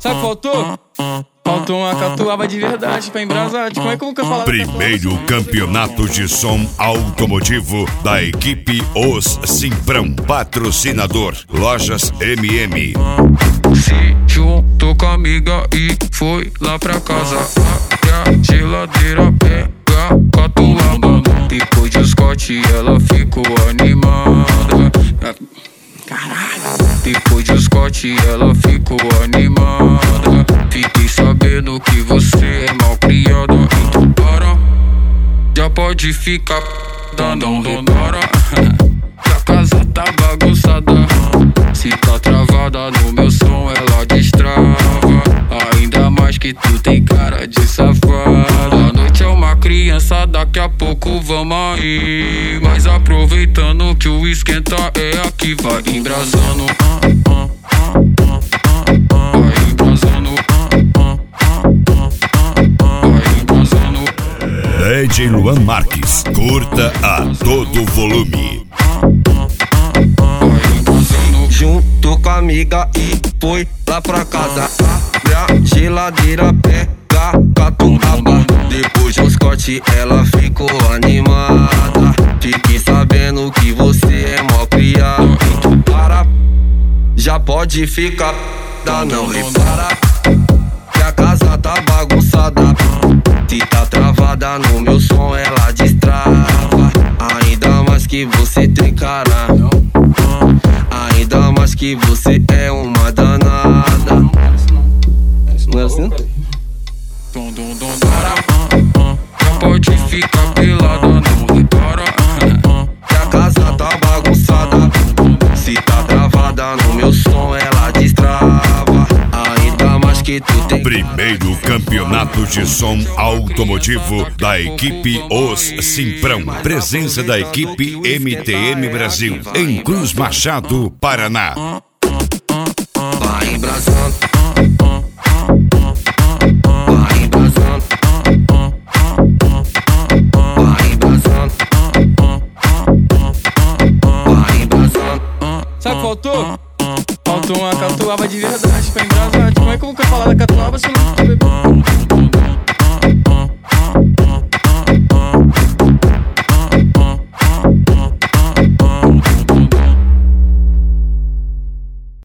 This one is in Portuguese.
Sabe o que faltou? Faltou uma catuaba de verdade pra embrasar. Como é que eu nunca falar? Primeiro campeonato de som automotivo da equipe Os Simprão. Patrocinador Lojas MM. Se juntou com a amiga e foi lá pra casa. Abre a geladeira, pega catuaba. Depois de Scott ela ficou animada. Caralho. Depois de Scott ela ficou animada. Fiquei sabendo que você é mal criada. Então para, já pode ficar não para. Que a casa tá bagunçada. Se tá travada no meu som ela destrava. Ainda mais que tu tem cara de safada. A noite é uma criança, daqui a pouco vamos aí. Mas aproveitando que o esquenta é aqui. Vai embrasando, vai embrasando, vai embrasando. DJ Luan Marques, curta a todo volume. Junto com a amiga e foi lá pra casa. Abre a geladeira, pega catuaba. Depois de Scott ela ficou animada. Fiquei sabendo que você é mó criado. Então para, já pode ficar, não repara. Que a casa tá bagunçada. Se tá travada no meu som ela destrava. Ainda mais que você tem cara. Ainda mais que você é uma danada. Não era assim? Já pode ficar pelada, não repara. Que a casa tá bagunçada. Se tá travada no meu som ela destrava. Ainda mais que tu tem. Primeiro campeonato de som automotivo da equipe Os Simprão. Presença da equipe MTM Brasil em Cruz Machado, Paraná. Vai embrasando, vai embrasando, vai embrasando, vai embrasando. Sabe o que faltou? Faltou uma catuaba de verdade.